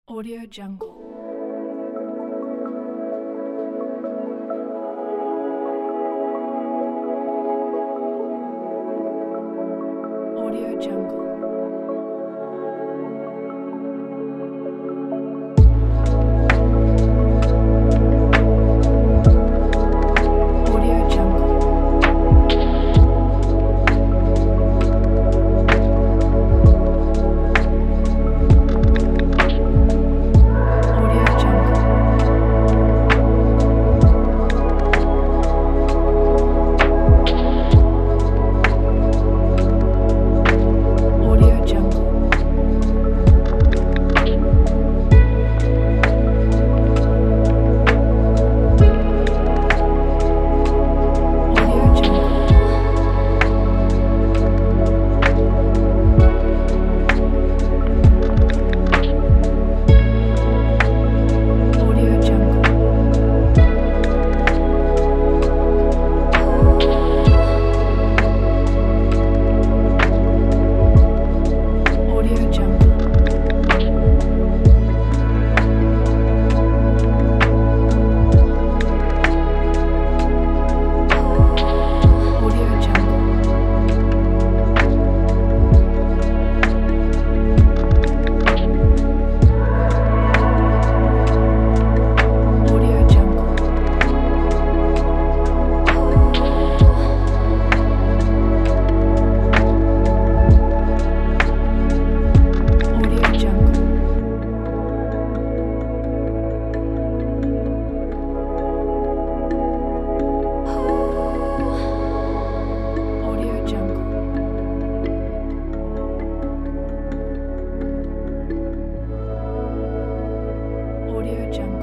Audio Jungle. Audio Jungle. Audio Jungle. Audio Jungle. Audio Jungle. Audio Jungle. Audio Jungle. Audio Jungle. Audio Jungle. Audio Jungle. Audio Jungle. Audio Jungle. Audio Jungle.